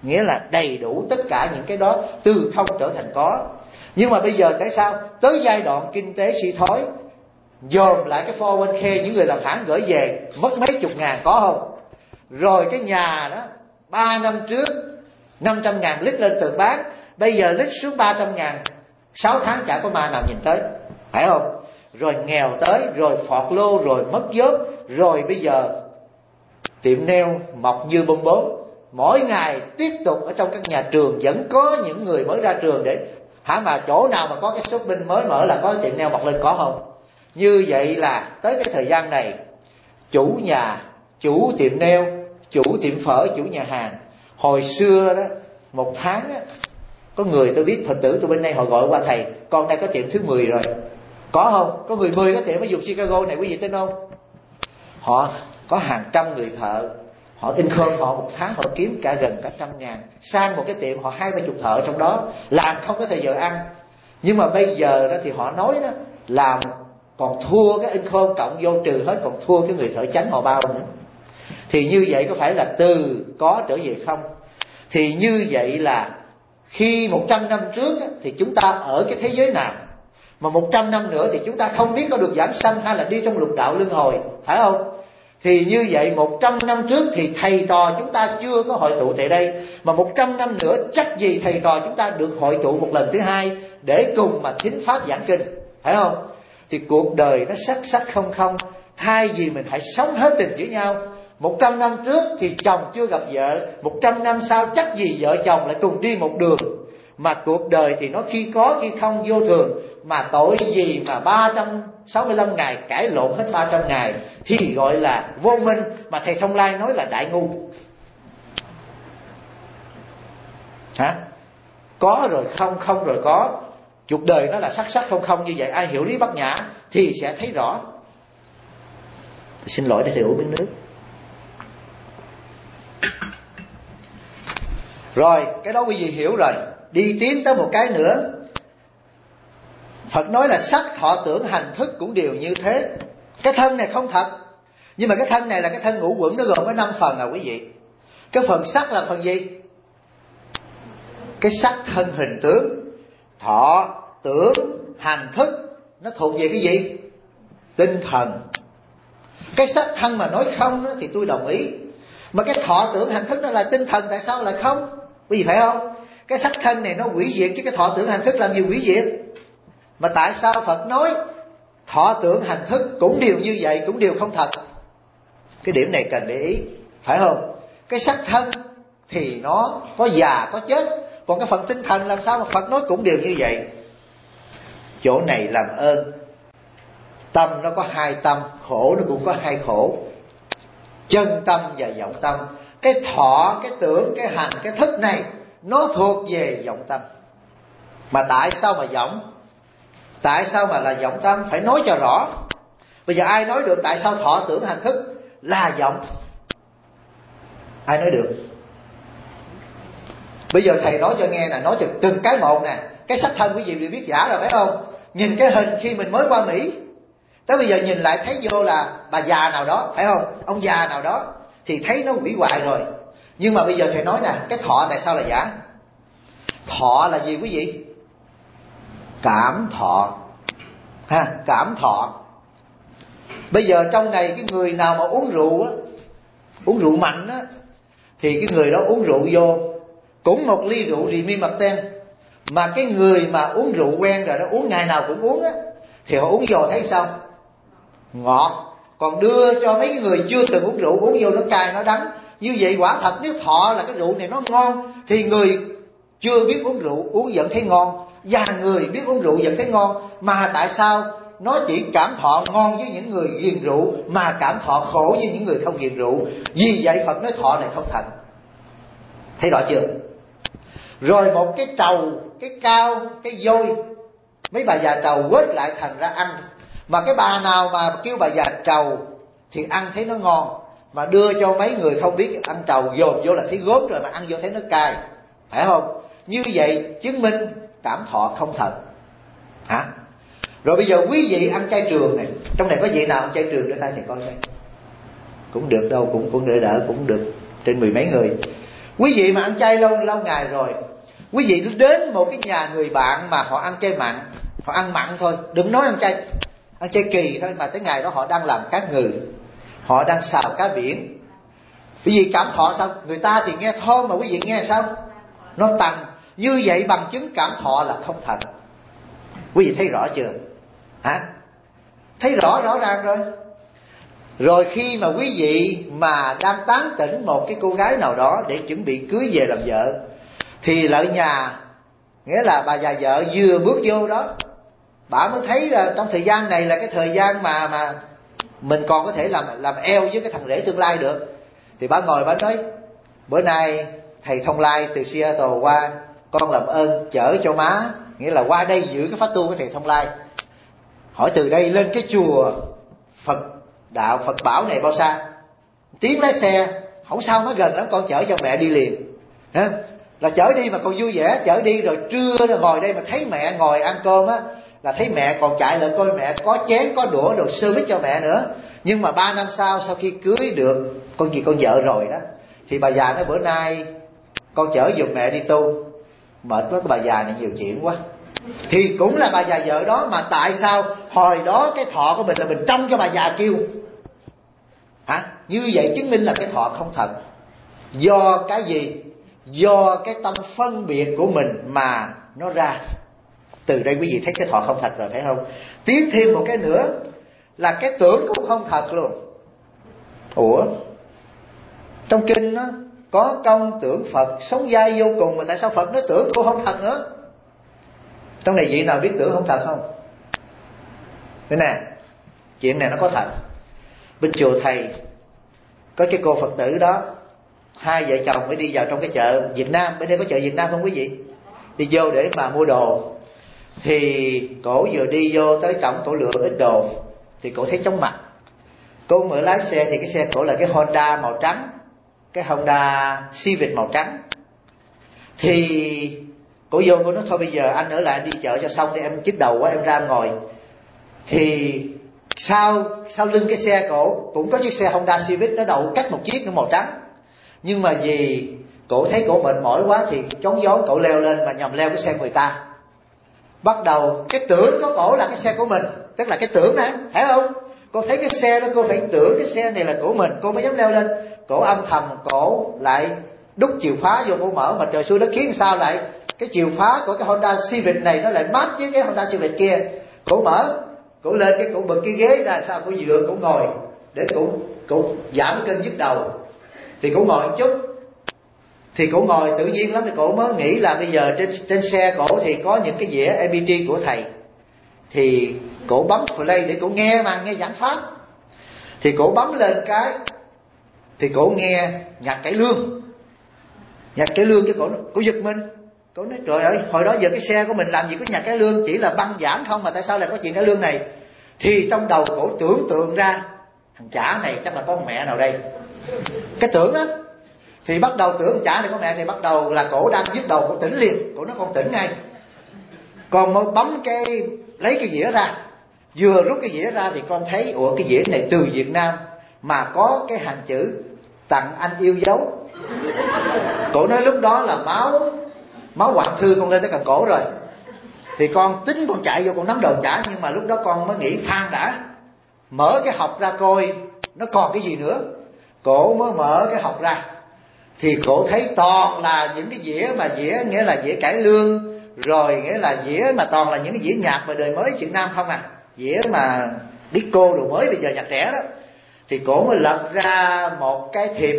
nghĩa là đầy đủ tất cả những cái đó, từ không trở thành có. Nhưng mà bây giờ tại sao tới giai đoạn kinh tế suy thoái, dồn lại cái bốn oh one k những người làm hãng gửi về mất mấy chục ngàn, có không? Rồi cái nhà đó ba năm trước năm trăm ngàn lít lên tường bán, bây giờ lít xuống ba trăm ngàn, sáu tháng chả có ma nào nhìn tới, phải không? Rồi nghèo tới, rồi phọt lô, rồi mất vốn, rồi bây giờ tiệm nail mọc như bông bướm. Mỗi ngày tiếp tục ở trong các nhà trường vẫn có những người mới ra trường để hả, mà chỗ nào mà có cái shopping mới mở là có tiệm nail mọc lên, có không? Như vậy là tới cái thời gian này, chủ nhà, chủ tiệm nail, chủ tiệm phở, chủ nhà hàng, hồi xưa đó một tháng á, có người tôi biết Phật tử tôi bên đây họ gọi qua thầy, con đây có tiệm thứ mười rồi, có không? Có người mười cái tiệm ở vùng Chicago này, quý vị tin không? Họ có hàng trăm người thợ, họ income họ một tháng họ kiếm cả gần cả trăm ngàn, sang một cái tiệm họ hai ba chục thợ trong đó, làm không có thời giờ ăn. Nhưng mà bây giờ đó thì họ nói đó, làm còn thua cái income cộng vô trừ hết, còn thua cái người thợ chánh họ bao nữa. Thì như vậy có phải là từ có trở về không? Thì như vậy là khi một trăm năm trước á, thì chúng ta ở cái thế giới nào, mà một trăm năm nữa thì chúng ta không biết có được giảng sanh hay là đi trong lục đạo luân hồi, phải không? Thì như vậy một trăm năm trước thì thầy trò chúng ta chưa có hội tụ tại đây, mà một trăm năm nữa chắc gì thầy trò chúng ta được hội tụ một lần thứ hai để cùng mà thính pháp giảng kinh, phải không? Thì cuộc đời nó sắc sắc không không, thay vì mình hãy sống hết tình với nhau. Một trăm năm trước thì chồng chưa gặp vợ, một trăm năm sau chắc gì vợ chồng lại cùng đi một đường. Mà cuộc đời thì nó khi có khi không, vô thường. Mà tội gì mà ba trăm sáu mươi lăm ngày cãi lộn hết ba trăm ngày thì gọi là vô minh, mà thầy Thông Lai nói là đại ngu. Hả? Có rồi không, không rồi có. Cuộc đời nó là sắc sắc không không như vậy. Ai hiểu lý Bát Nhã thì sẽ thấy rõ. Xin lỗi để thầy uống miếng nước. Rồi cái đó quý vị hiểu rồi. Đi tiến tới một cái nữa. Phật nói là sắc thọ tưởng hành thức cũng đều như thế. Cái thân này không thật, nhưng mà cái thân này là cái thân ngũ uẩn, nó gồm có năm phần à quý vị. Cái phần sắc là phần gì? Cái sắc thân hình tướng. Thọ tưởng hành thức nó thuộc về cái gì? Tinh thần. Cái sắc thân mà nói không đó thì tôi đồng ý, mà cái thọ tưởng hành thức nó là tinh thần, tại sao lại không? Quý vị phải không? Cái sắc thân này nó hủy diệt, chứ cái thọ tưởng hành thức làm gì hủy diệt. Mà tại sao Phật nói thọ tưởng hành thức cũng đều như vậy, cũng đều không thật? Cái điểm này cần để ý, phải không? Cái sắc thân thì nó có già có chết, còn cái phần tinh thần làm sao mà Phật nói cũng đều như vậy? Chỗ này làm ơn, tâm nó có hai tâm, khổ nó cũng có hai khổ, chân tâm và vọng tâm. Cái thọ, cái tưởng, cái hành, cái thức này nó thuộc về vọng tâm. Mà tại sao mà vọng? Tại sao mà là vọng tâm? Phải nói cho rõ. Bây giờ ai nói được tại sao thọ tưởng hành thức là vọng? Ai nói được? Bây giờ thầy nói cho nghe nè, nói cho từng cái một nè. Cái sắc thân quý vị đều biết giả rồi phải không? Nhìn cái hình khi mình mới qua Mỹ, tới bây giờ nhìn lại thấy vô là bà già nào đó, phải không? Ông già nào đó thì thấy nó hủy hoại rồi. Nhưng mà bây giờ thầy nói nè, cái thọ tại sao là giả? Thọ là gì quý vị? Cảm thọ ha, cảm thọ. Bây giờ trong này cái người nào mà uống rượu á, uống rượu mạnh á, thì cái người đó uống rượu vô, cũng một ly rượu thì mi mặt ten. Mà cái người mà uống rượu quen rồi, nó uống ngày nào cũng uống á, thì họ uống vô thấy sao? Ngọt. Còn đưa cho mấy người chưa từng uống rượu uống vô nó cay nó đắng. Như vậy quả thật nếu thọ là cái rượu này nó ngon, thì người chưa biết uống rượu uống vẫn thấy ngon, và người biết uống rượu vẫn thấy ngon. Mà tại sao nó chỉ cảm thọ ngon với những người ghiền rượu, mà cảm thọ khổ với những người không ghiền rượu? Vì vậy Phật nói thọ này không thật. Thấy rõ chưa? Rồi một cái trầu, cái cao, cái vôi, mấy bà già trầu quết lại thành ra ăn. Mà cái bà nào mà kêu bà già trầu thì ăn thấy nó ngon, mà đưa cho mấy người không biết ăn trầu dồn vô là thấy gốm rồi, mà ăn vô thấy nó cay, phải không? Như vậy chứng minh cảm thọ không thật. Hả? Rồi bây giờ quý vị ăn chay trường này, trong này có vị nào ăn chay trường để tay thầy coi coi? Cũng được đâu, cũng cũng đỡ đỡ cũng được, trên mười mấy người. Quý vị mà ăn chay lâu lâu ngày rồi, quý vị đến một cái nhà người bạn mà họ ăn chay mặn, họ ăn mặn thôi, đừng nói ăn chay, ăn chay kỳ thôi, mà tới ngày đó họ đang làm cá ngừ, họ đang xào cá biển. Quý vị cảm thọ sao? Người ta thì nghe thơm mà quý vị nghe sao? Nó tăng. Như vậy bằng chứng cảm thọ là không thật. Quý vị thấy rõ chưa? Hả? Thấy rõ rõ ràng rồi. Rồi khi mà quý vị mà đang tán tỉnh một cái cô gái nào đó để chuẩn bị cưới về làm vợ, thì lại nhà, nghĩa là bà già vợ vừa bước vô đó, bà mới thấy là trong thời gian này là cái thời gian mà mà mình còn có thể làm làm eo với cái thằng rể tương lai được. Thì bà ngồi bà nói: bữa nay thầy Thông Lai từ Seattle qua, con làm ơn chở cho má, nghĩa là qua đây giữ cái pháp tu của thầy Thông Lai. Hỏi từ đây lên cái chùa Phật đạo Phật Bảo này bao xa? Tiếng lái xe, không sao, nó gần lắm, con chở cho mẹ đi liền. Hả? Là chở đi mà còn vui vẻ, chở đi rồi trưa rồi ngồi đây mà thấy mẹ ngồi ăn cơm á, là thấy mẹ còn chạy lại coi mẹ có chén có đũa đồ service cho mẹ nữa. Nhưng mà ba năm sau, sau khi cưới được con gì con vợ rồi đó, thì bà già nói: bữa nay con chở giùm mẹ đi tu. Mệt quá, cái bà già này nhiều chuyện quá. Thì cũng là bà già vợ đó, mà tại sao hồi đó cái thọ của mình là mình trông cho bà già kêu? Hả? Như vậy chứng minh là cái thọ không thật. Do cái gì? Do cái tâm phân biệt của mình mà nó ra. Từ đây quý vị thấy cái thọ không thật rồi phải không? Tiến thêm một cái nữa là cái tưởng cũng không thật luôn. Ủa, trong kinh đó có công tưởng Phật sống dai vô cùng, mà tại sao Phật nói tưởng cũng không thật nữa? Trong này vị nào biết tưởng không thật không? Thế nè, chuyện này nó có thật. Bên chùa thầy có cái cô Phật tử đó, hai vợ chồng mới đi vào trong cái chợ Việt Nam. Bên đây có chợ Việt Nam không quý vị? Đi vô để mà mua đồ. Thì cổ vừa đi vô tới cổng, cổ lựa ít đồ, thì cổ thấy chóng mặt. Cô mở lái xe, thì cái xe cổ là cái Honda màu trắng, cái Honda Civic màu trắng. Thì cổ vô, cổ nói thôi bây giờ anh ở lại đi chợ cho xong đi, em chích đầu quá, em ra em ngồi. Thì sau sau lưng cái xe cổ cũng có chiếc xe Honda Civic, nó đậu cách một chiếc nữa màu trắng. Nhưng mà vì cổ thấy cổ mệt mỏi quá thì chón gió cổ leo lên, mà nhầm leo cái xe người ta. Bắt đầu cái tưởng có cổ là cái xe của mình, tức là cái tưởng này, phải không? Cô thấy cái xe đó, cô phải tưởng cái xe này là của mình, cô mới dám leo lên. Cổ âm thầm, cổ lại đút chìa khóa vô, cổ mở, mà trời xui đất khiến sao lại cái chìa khóa của cái Honda Civic này nó lại mát với cái Honda Civic kia. Cổ mở, cổ lên cái cổ bật cái ghế ra, sao cổ dựa, cổ ngồi để cổ cổ giảm cân nhức đầu. Thì cổ ngồi một chút, thì cổ ngồi tự nhiên lắm, thì cổ mới nghĩ là bây giờ trên trên xe cổ thì có những cái dĩa em pê ba của thầy. Thì cổ bấm play để cổ nghe, mà nghe giảng pháp. Thì cổ bấm lên cái, thì cổ nghe nhạc cải lương. Nhạc cải lương cho cổ, cổ giật mình. Cổ nói trời ơi, hồi đó giờ cái xe của mình làm gì có nhạc cải lương, chỉ là băng giảng không, mà tại sao lại có chuyện cải lương này? Thì trong đầu cổ tưởng tượng ra thằng chả này chắc là có con mẹ nào đây. Cái tưởng đó. Thì bắt đầu tưởng chả này có mẹ, thì bắt đầu là cổ đang nhức đầu, cổ tỉnh liền. Cổ nói con tỉnh ngay. Con mới bấm cái, lấy cái dĩa ra. Vừa rút cái dĩa ra thì con thấy, ủa cái dĩa này từ Việt Nam mà có cái hàng chữ tặng anh yêu dấu. Cổ nói lúc đó là máu Máu hoạn thư con lên tới cần cổ rồi. Thì con tính con chạy vô con nắm đầu chả. Nhưng mà lúc đó con mới nghĩ phan đã, mở cái hộp ra coi nó còn cái gì nữa. Cổ mới mở cái hộp ra, thì cổ thấy toàn là những cái dĩa mà dĩa nghĩa là dĩa cải lương, rồi nghĩa là dĩa mà toàn là những cái dĩa nhạc mà đời mới Việt Nam không à, dĩa mà disco đồ mới bây giờ nhạc trẻ đó. Thì cổ mới lật ra một cái thiệp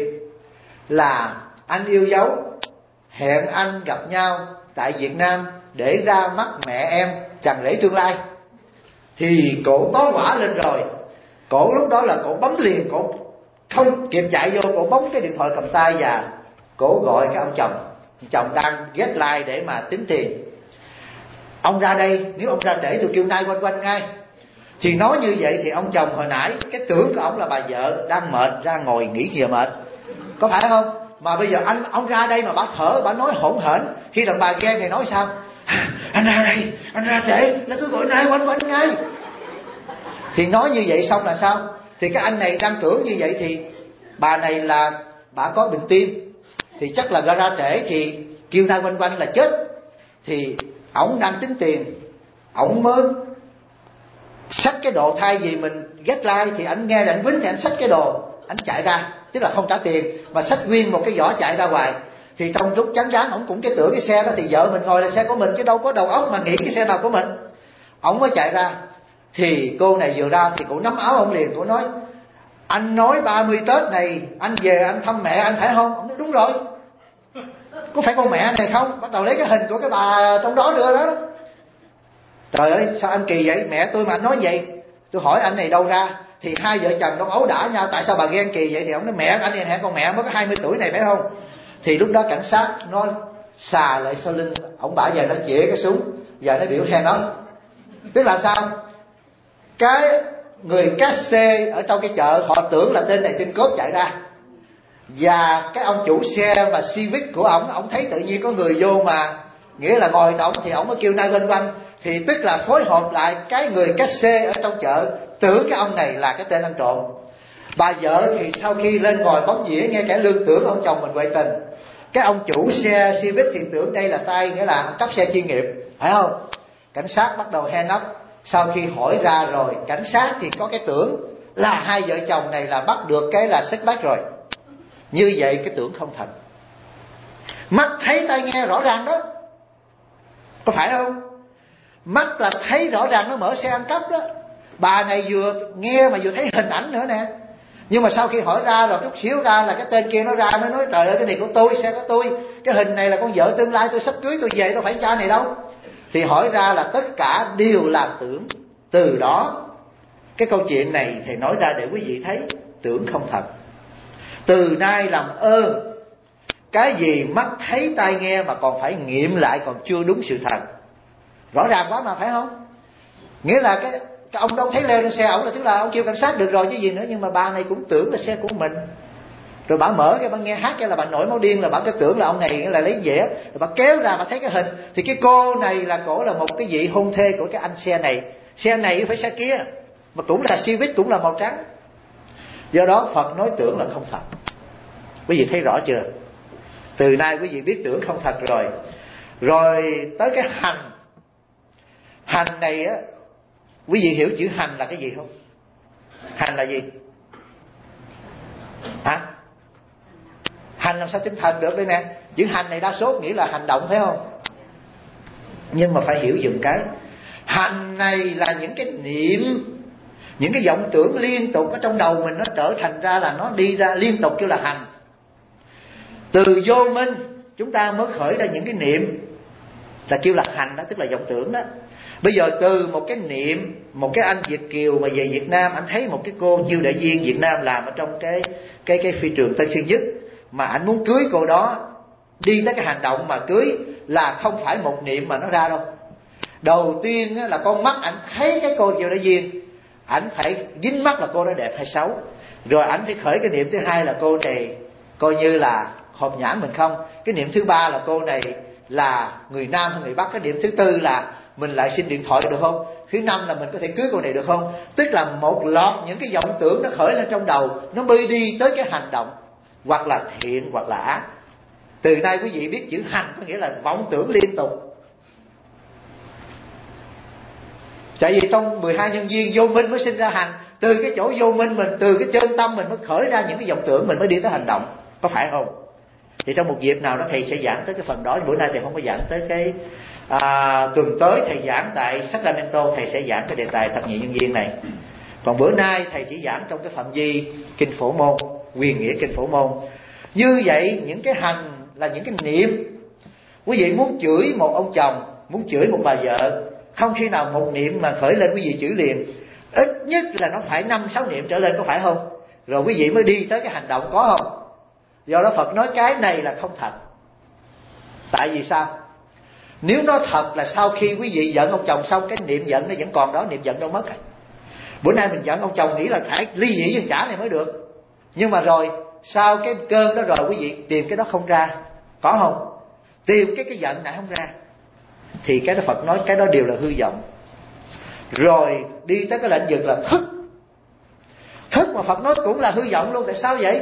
là anh yêu dấu, hẹn anh gặp nhau tại Việt Nam để ra mắt mẹ em chàng rể tương lai. Thì cổ tối hỏa lên rồi. Cổ lúc đó là cổ bấm liền, cổ không kịp chạy vô, cổ bấm cái điện thoại cầm tay và cổ gọi cái ông chồng. Ông chồng đang get line để mà tính tiền. Ông ra đây, nếu ông ra trễ tôi kêu nai quanh quanh ngay. Thì nói như vậy thì ông chồng hồi nãy cái tưởng của ông là bà vợ đang mệt ra ngồi nghỉ giờ mệt, có phải không? Mà bây giờ anh ông ra đây mà bà thở, bà nói hỗn hển. Khi đàn bà ghen thì nói sao? À, anh ra đây, anh ra trễ là cứ gọi nai quanh quanh ngay. Thì nói như vậy xong là sao? Thì cái anh này đang tưởng như vậy thì bà này là bà có bệnh tim, thì chắc là ra trễ thì kêu nay quanh quanh là chết. Thì ổng đang tính tiền, ổng mới xách cái đồ, thay vì mình ghét like thì ảnh nghe là ảnh quýnh thì ảnh xách cái đồ, ảnh chạy ra, tức là không trả tiền mà xách nguyên một cái giỏ chạy ra ngoài. Thì trong lúc chán chán ổng cũng cái tưởng cái xe đó thì vợ mình ngồi là xe của mình, chứ đâu có đầu óc mà nghĩ cái xe nào của mình. Ổng mới chạy ra, thì cô này vừa ra thì cô nắm áo ông liền, cô nói: anh nói ba mươi Tết này anh về anh thăm mẹ anh phải không? Ông nói đúng rồi, có phải con mẹ này không? Bắt đầu lấy cái hình của cái bà trong đó đưa đó. Trời ơi sao anh kỳ vậy, mẹ tôi mà anh nói vậy. Tôi hỏi anh này đâu ra, thì hai vợ chồng nó ấu đả nhau, tại sao bà ghen kỳ vậy? Thì ông nói mẹ anh này hẹn con mẹ mới có hai mươi tuổi này phải không? Thì lúc đó cảnh sát nó xà lại sau lưng ông, bả giờ nó chĩa cái súng, giờ nó biểu khen ông. Tức là sao? Cái người cát xê ở trong cái chợ họ tưởng là tên này tên cướp chạy ra, và cái ông chủ xe mà Civic của ổng, ổng thấy tự nhiên có người vô mà nghĩa là ngồi động thì ổng mới kêu nay quanh quanh. Thì tức là phối hợp lại cái người cát xê ở trong chợ tưởng cái ông này là cái tên ăn trộm. Bà vợ thì sau khi lên ngồi bấm dĩa nghe kẻ lương tưởng ông chồng mình ngoại tình. Cái ông chủ xe Civic thì tưởng đây là tay, nghĩa là cấp xe chuyên nghiệp, phải không? Cảnh sát bắt đầu hand up. Sau khi hỏi ra rồi, cảnh sát thì có cái tưởng là hai vợ chồng này là bắt được cái là xích bát rồi. Như vậy cái tưởng không thật. Mắt thấy tai nghe rõ ràng đó, có phải không? Mắt là thấy rõ ràng nó mở xe ăn cắp đó. Bà này vừa nghe mà vừa thấy hình ảnh nữa nè. Nhưng mà sau khi hỏi ra rồi chút xíu ra là cái tên kia nó ra, nó nói trời ơi cái này của tôi, xe của tôi, cái hình này là con vợ tương lai tôi sắp cưới tôi về, đâu phải cha này đâu. Thì hỏi ra là tất cả đều là tưởng. Từ đó cái câu chuyện này thầy nói ra để quý vị thấy tưởng không thật. Từ nay làm ơn, cái gì mắt thấy tai nghe mà còn phải nghiệm lại còn chưa đúng sự thật. Rõ ràng quá mà phải không? Nghĩa là cái, cái ông đâu thấy leo lên xe ổng là tức là ông kêu cảnh sát được rồi chứ gì nữa. Nhưng mà bà này cũng tưởng là xe của mình. Rồi bà mở cái bà nghe hát cái là bà nổi máu điên, là bà cứ tưởng là ông này là lấy vẽ. Rồi bà kéo ra bà thấy cái hình, thì cái cô này là cổ là một cái vị hôn thê của cái anh xe này. Xe này phải xe kia, mà cũng là Civic, cũng là màu trắng. Do đó Phật nói tưởng là không thật. Quý vị thấy rõ chưa? Từ nay quý vị biết tưởng không thật rồi. Rồi tới cái hành. Hành này á, quý vị hiểu chữ hành là cái gì không? Hành là gì? Hả? Hành làm sao tinh thần được đây nè. Chữ hành này đa số nghĩa là hành động phải không? Nhưng mà phải hiểu dùm cái hành này là những cái niệm, những cái vọng tưởng liên tục ở trong đầu mình, nó trở thành ra là nó đi ra liên tục kêu là hành. Từ vô minh chúng ta mới khởi ra những cái niệm là kêu là hành đó, tức là vọng tưởng đó. Bây giờ từ một cái niệm, một cái anh Việt kiều mà về Việt Nam, anh thấy một cái cô chiêu đại viên Việt Nam làm ở trong cái cái cái phi trường Tân Sơn Nhất, mà anh muốn cưới cô đó, đi tới cái hành động mà cưới là không phải một niệm mà nó ra đâu. Đầu tiên là con mắt ảnh thấy cái cô chiêu đại viên, ảnh phải dính mắt là cô đó đẹp hay xấu. Rồi ảnh phải khởi cái niệm thứ hai là cô này coi như là hợp nhãn mình không. Cái niệm thứ ba là cô này là người Nam hay người Bắc. Cái niệm thứ tư là mình lại xin điện thoại được không. Thứ năm là mình có thể cưới cô này được không. Tức là một loạt những cái vọng tưởng nó khởi lên trong đầu, nó mới đi tới cái hành động, hoặc là thiện hoặc là ác. Từ nay quý vị biết chữ hành có nghĩa là vọng tưởng liên tục. Tại vì trong mười hai nhân duyên vô minh mới sinh ra hành. Từ cái chỗ vô minh mình, từ cái chân tâm mình mới khởi ra những cái vọng tưởng, mình mới đi tới hành động, có phải không? Thì trong một dịp nào đó thầy sẽ giảng tới cái phần đó. Bữa nay thầy không có giảng tới cái à, tuần tới thầy giảng tại Sacramento, thầy sẽ giảng cái đề tài thập nhị nhân duyên này. Còn bữa nay thầy chỉ giảng trong cái phạm vi kinh phổ môn, quyền nghĩa kinh phổ môn. Như vậy những cái hành là những cái niệm. Quý vị muốn chửi một ông chồng, muốn chửi một bà vợ, không khi nào một niệm mà khởi lên quý vị chửi liền. Ít nhất là nó phải năm sáu niệm trở lên, có phải không? Rồi quý vị mới đi tới cái hành động, có không? Do đó Phật nói cái này là không thật. Tại vì sao? Nếu nó thật là sau khi quý vị giận ông chồng xong, cái niệm giận nó vẫn còn đó, niệm giận đâu mất. Bữa nay mình giận ông chồng nghĩ là phải ly dị dân trả này mới được. Nhưng mà rồi sau cái cơn đó rồi quý vị tìm cái đó không ra, có không? Tìm cái cái giận này không ra, thì cái đó Phật nói cái đó đều là hư vọng. Rồi đi tới cái lệnh vực là thức. Thức mà Phật nói cũng là hư vọng luôn. Tại sao vậy?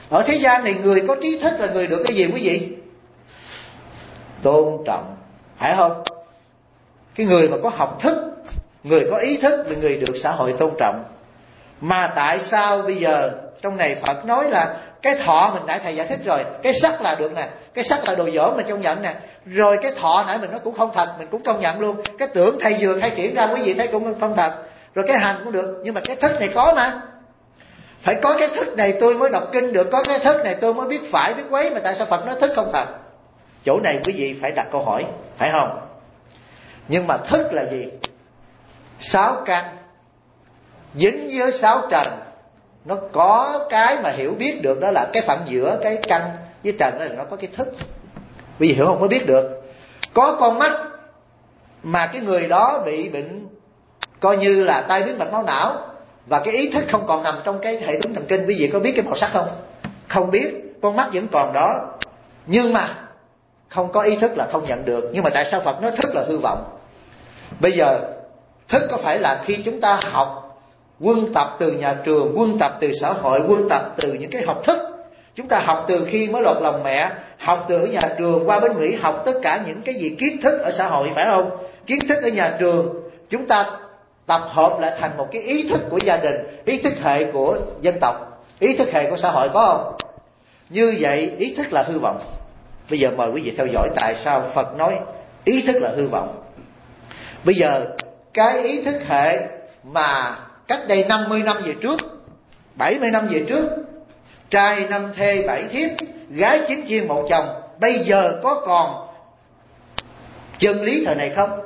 Ở thế gian này người có trí thức là người được cái gì quý vị? Tôn trọng, phải không? Cái người mà có học thức, người có ý thức là người được xã hội tôn trọng. Mà tại sao bây giờ trong ngày Phật nói là cái thọ, mình nãy thầy giải thích rồi, cái sắc là được nè, cái sắc là đồ dởm mình công nhận nè, rồi cái thọ nãy mình nói cũng không thật, mình cũng công nhận luôn. Cái tưởng thầy vừa khai triển ra quý vị thấy cũng không thật, rồi cái hành cũng được, nhưng mà cái thức này có mà. Phải có cái thức này tôi mới đọc kinh được, có cái thức này tôi mới biết phải biết quấy, mà tại sao Phật nói thức không thật? Chỗ này quý vị phải đặt câu hỏi, phải không? Nhưng mà thức là gì? Sáu căn dính với sáu trần, nó có cái mà hiểu biết được, đó là cái phận giữa cái căn với trần, đó là nó có cái thức. Quý vị hiểu không? Có biết được. Có con mắt mà cái người đó bị bệnh coi như là tai biến mạch máu não, và cái ý thức không còn nằm trong cái hệ thống thần kinh. Quý vị có biết cái màu sắc không? Không biết. Con mắt vẫn còn đó, nhưng mà không có ý thức là không nhận được. Nhưng mà tại sao Phật nói thức là hư vọng? Bây giờ thức có phải là khi chúng ta học quân tập từ nhà trường, quân tập từ xã hội, quân tập từ những cái học thức, chúng ta học từ khi mới lọt lòng mẹ, học từ ở nhà trường qua bên Mỹ, học tất cả những cái gì kiến thức ở xã hội, phải không? Kiến thức ở nhà trường chúng ta tập hợp lại thành một cái ý thức của gia đình, ý thức hệ của dân tộc, ý thức hệ của xã hội, có không? Như vậy ý thức là hư vọng. Bây giờ mời quý vị theo dõi tại sao Phật nói ý thức là hư vọng. Bây giờ cái ý thức hệ mà cách đây năm mươi năm về trước, bảy mươi năm về trước, trai năm thê bảy thiếp, gái chín chiên một chồng, bây giờ có còn chân lý thời này không?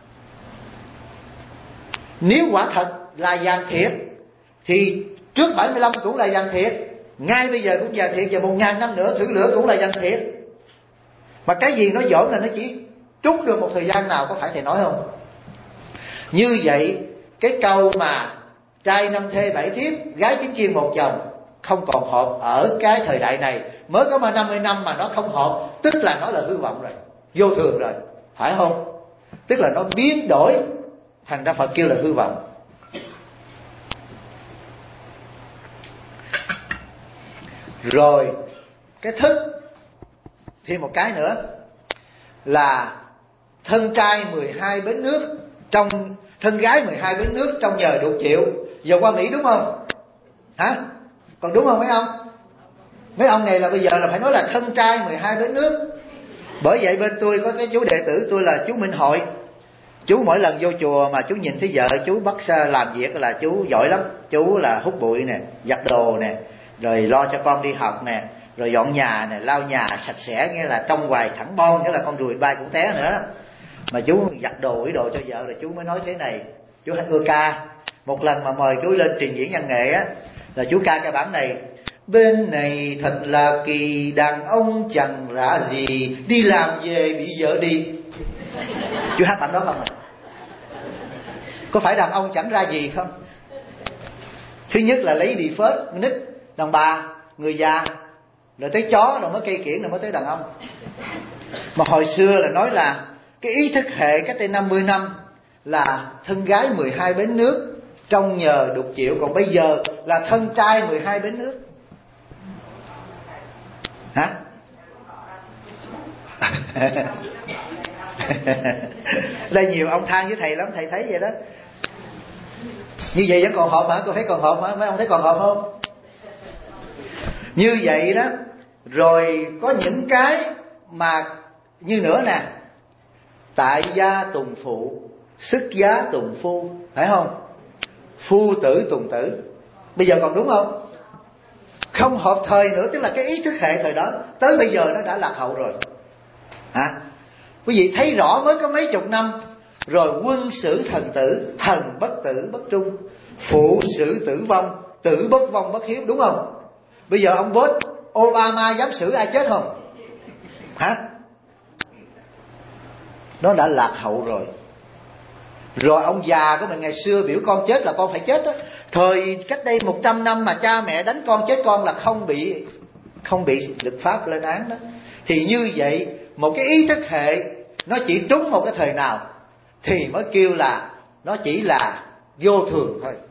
Nếu quả thật là vàng thiệt thì trước bảy mươi lăm cũng là vàng thiệt, ngay bây giờ cũng vàng thiệt, và một ngàn năm nữa thử lửa cũng là vàng thiệt. Mà cái gì nó dỗm là nó chỉ trúng được một thời gian nào, có phải thầy nói không? Như vậy cái câu mà trai năm thê bảy thiếp, gái chín chiên một chồng không còn hợp ở cái thời đại này. Mới có mà năm mươi năm mà nó không hợp, tức là nó là hư vọng rồi, vô thường rồi, phải không? Tức là nó biến đổi, thành ra Phật kêu là hư vọng. Rồi cái thức thêm một cái nữa là thân trai mười hai bến nước, trong thân gái mười hai bến nước trong nhờ đục chịu. Giờ qua Mỹ đúng không? Hả? Còn đúng không mấy ông? Mấy ông này là bây giờ là phải nói là thân trai mười hai bến nước. Bởi vậy bên tôi có cái chú đệ tử tôi là chú Minh Hội. Chú mỗi lần vô chùa mà chú nhìn thấy vợ chú bắt ra làm việc là chú giỏi lắm. Chú là hút bụi nè, giặt đồ nè, rồi lo cho con đi học nè, rồi dọn nhà nè, lau nhà sạch sẽ, nghĩa là trong hoài thẳng bon, nghĩa là con ruồi bay cũng té nữa. Mà chú giặt đồ ý đồ cho vợ rồi chú mới nói thế này. Chú hát ưa ca. Một lần mà mời chú lên trình diễn văn nghệ á, là chú ca cái bản này: bên này thật là kỳ, đàn ông chẳng ra gì, đi làm về bị vợ đi. Chú hát bản đó không? Có phải đàn ông chẳng ra gì không? Thứ nhất là lấy đi phết, nít, đàn bà, người già, rồi tới chó, rồi mới cây kiển, rồi mới tới đàn ông. Mà hồi xưa là nói là cái ý thức hệ cách đây năm mươi năm là thân gái mười hai bến nước, trong nhờ đục chịu. Còn bây giờ là thân trai mười hai bến nước. Hả? Đây nhiều ông than với thầy lắm, thầy thấy vậy đó. Như vậy vẫn còn hợp hả? Cô thấy còn hợp hả? Mấy ông thấy còn hợp không? Như vậy đó. Rồi có những cái mà như nữa nè: tại gia tùng phụ, xuất giá tùng phu, phải không? Phu tử tùng tử. Bây giờ còn đúng không? Không hợp thời nữa, tức là cái ý thức hệ thời đó tới bây giờ nó đã lạc hậu rồi. Hả? Quý vị thấy rõ mới có mấy chục năm rồi, quân sử thần tử, thần bất tử bất trung, phụ sử tử vong, tử bất vong bất hiếu, đúng không? Bây giờ ông Bốt Obama dám xử ai chết không? Hả? Nó đã lạc hậu rồi. Rồi ông già của mình ngày xưa biểu con chết là con phải chết đó. Thời cách đây một trăm năm mà cha mẹ đánh con chết con là không bị không bị luật pháp lên án đó. Thì như vậy một cái ý thức hệ nó chỉ trúng một cái thời nào thì mới kêu là nó chỉ là vô thường thôi.